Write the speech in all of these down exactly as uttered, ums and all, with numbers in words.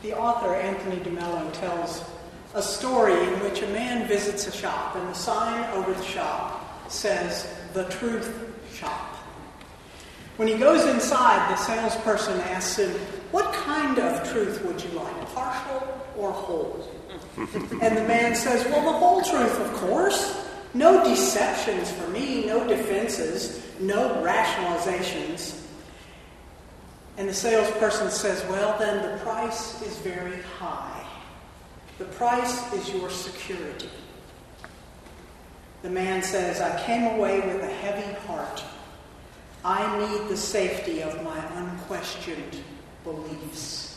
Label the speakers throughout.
Speaker 1: The author, Anthony DeMello, tells a story in which a man visits a shop, and the sign over the shop says, "The Truth Shop." When he goes inside, the salesperson asks him, "What kind of truth would you like, partial or whole?" And the man says, "Well, the whole truth, of course. No deceptions for me, no defenses, no rationalizations." And the salesperson says, "Well, then the price is very high. The price is your security." The man says, "I came away with a heavy heart. I need the safety of my unquestioned beliefs."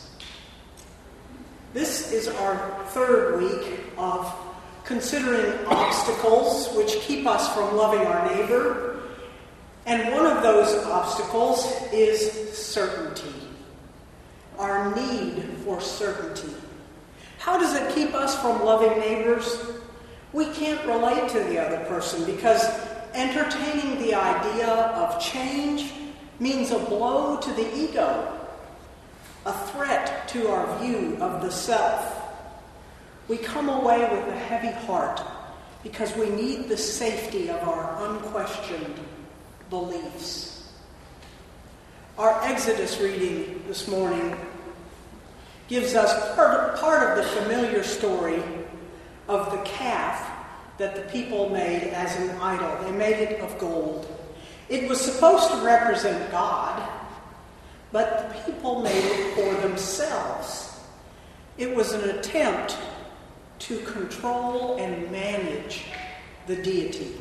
Speaker 1: This is our third week of considering obstacles which keep us from loving our neighbor. And one of those obstacles is certainty. Our need for certainty. How does it keep us from loving neighbors? We can't relate to the other person because entertaining the idea of change means a blow to the ego, a threat to our view of the self. We come away with a heavy heart because we need the safety of our unquestioned beliefs. Our Exodus reading this morning gives us part, part of the familiar story of the calf that the people made as an idol. They made it of gold. It was supposed to represent God, but the people made it for themselves. It was an attempt to control and manage the deity.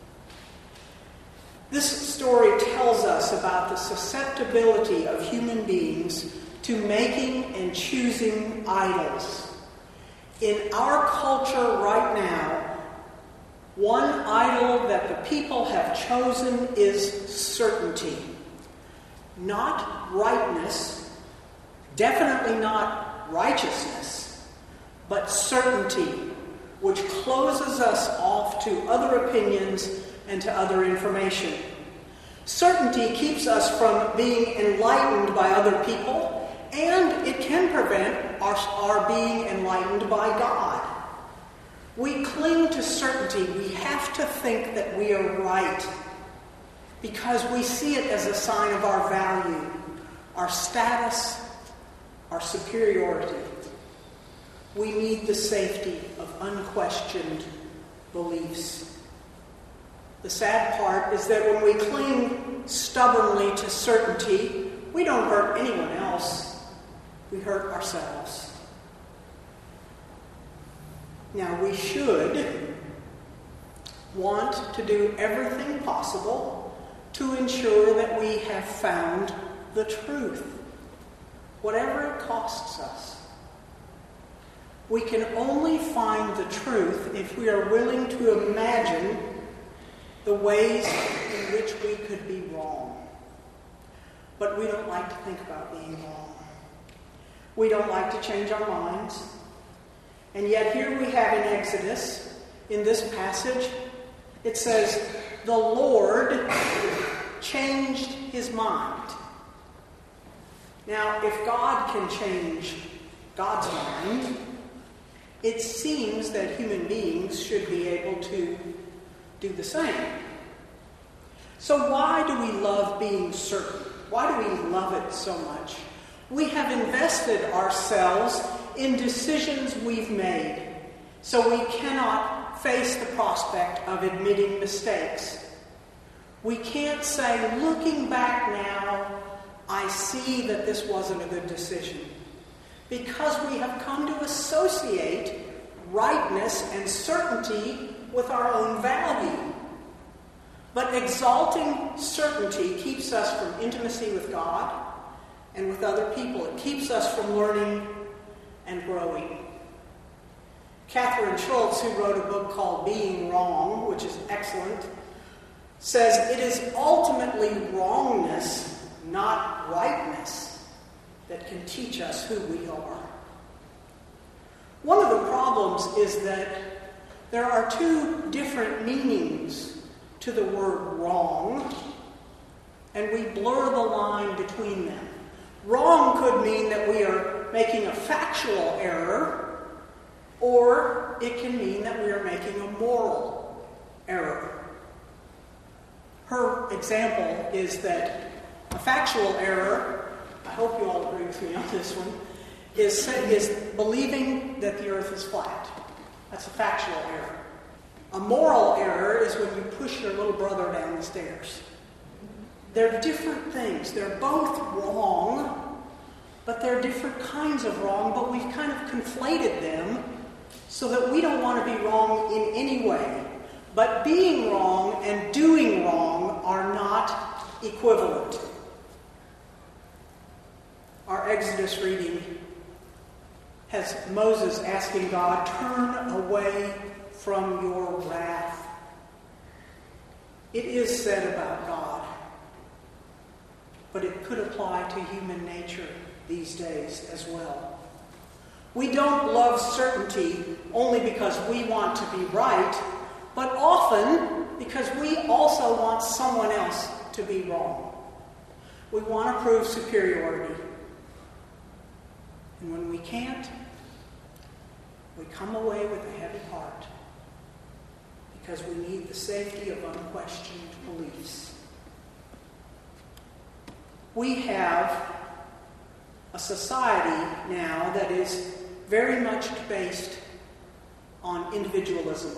Speaker 1: This story tells us about the susceptibility of human beings to making and choosing idols. In our culture right now, one idol that the people have chosen is certainty. Not rightness, definitely not righteousness, but certainty, which closes us off to other opinions and to other information. Certainty keeps us from being enlightened by other people, and it can prevent our, our being enlightened by God. We cling to certainty. We have to think that we are right because we see it as a sign of our value, our status, our superiority. We need the safety of unquestioned beliefs. The sad part is that when we cling stubbornly to certainty, we don't hurt anyone else. We hurt ourselves. Now, we should want to do everything possible to ensure that we have found the truth, whatever it costs us. We can only find the truth if we are willing to imagine the ways in which we could be wrong. But we don't like to think about being wrong. We don't like to change our minds. And yet here we have in Exodus, in this passage, it says, the Lord changed his mind. Now, if God can change God's mind, it seems that human beings should be able to do the same. So why do we love being certain? Why do we love it so much? We have invested ourselves in decisions we've made, so we cannot face the prospect of admitting mistakes. We can't say, looking back now, I see that this wasn't a good decision. Because we have come to associate rightness and certainty with our own value. But exalting certainty keeps us from intimacy with God and with other people. It keeps us from learning and growing. Catherine Schultz, who wrote a book called Being Wrong, which is excellent, says it is ultimately wrongness, not rightness, that can teach us who we are. One of the problems is that there are two different meanings to the word wrong, and we blur the line between them. Wrong could mean that we are making a factual error, or it can mean that we are making a moral error. Her example is that a factual error, I hope you all agree with me on this one, is, is believing that the earth is flat. That's a factual error. A moral error is when you push your little brother down the stairs. They're different things. They're both wrong, but they're different kinds of wrong, but we've kind of conflated them so that we don't want to be wrong in any way. But being wrong and doing wrong are not equivalent. Our Exodus reading has Moses asking God, "Turn away from your wrath." It is said about God, but it could apply to human nature these days as well. We don't love certainty only because we want to be right, but often because we also want someone else to be wrong. We want to prove superiority. And when we can't, we come away with a heavy heart because we need the safety of unquestioned beliefs. We have a society now that is very much based on individualism.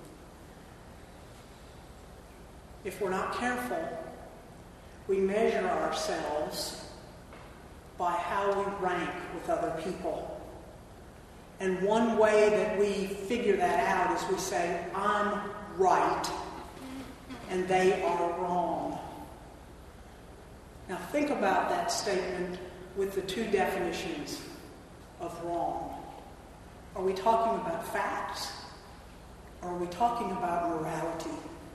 Speaker 1: If we're not careful, we measure ourselves by how we rank with other people. And one way that we figure that out is we say, "I'm right, and they are wrong." Now think about that statement with the two definitions of wrong. Are we talking about facts, or are we talking about morality?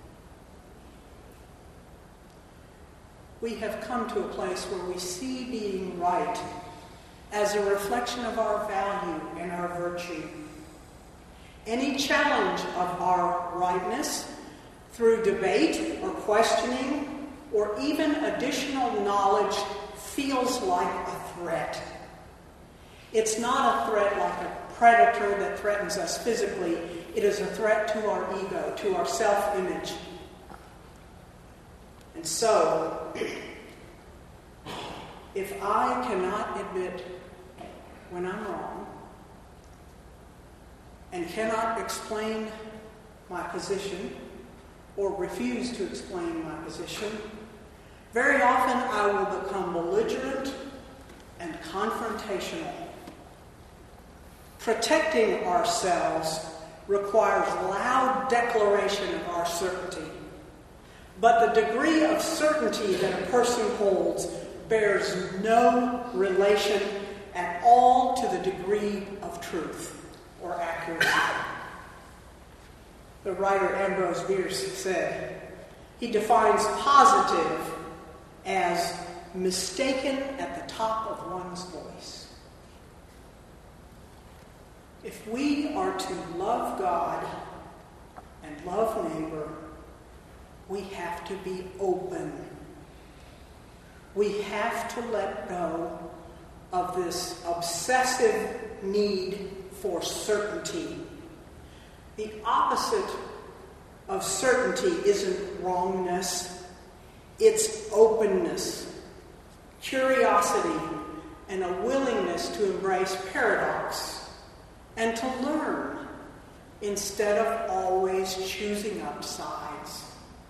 Speaker 1: We have come to a place where we see being right as a reflection of our value and our virtue. Any challenge of our rightness through debate or questioning or even additional knowledge feels like a threat. It's not a threat like a predator that threatens us physically. It is a threat to our ego, to our self-image. And so, if I cannot admit when I'm wrong and cannot explain my position or refuse to explain my position, very often I will become belligerent and confrontational. Protecting ourselves requires loud declaration of our certainty. But the degree of certainty that a person holds bears no relation at all to the degree of truth or accuracy. The writer Ambrose Bierce said, he defines positive as mistaken at the top of one's voice. If we are to love God and love neighbor, we have to be open. We have to let go of this obsessive need for certainty. The opposite of certainty isn't wrongness, it's openness, curiosity, and a willingness to embrace paradox and to learn instead of always choosing up sides.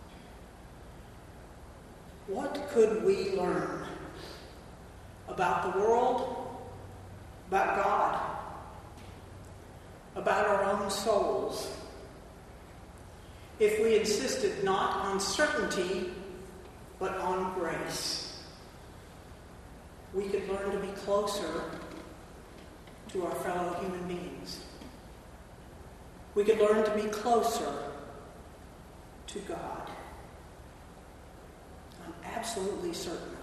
Speaker 1: What could we learn about the world, about God, about our own souls, if we insisted not on certainty, but on grace? We could learn to be closer to our fellow human beings. We could learn to be closer to God. I'm absolutely certain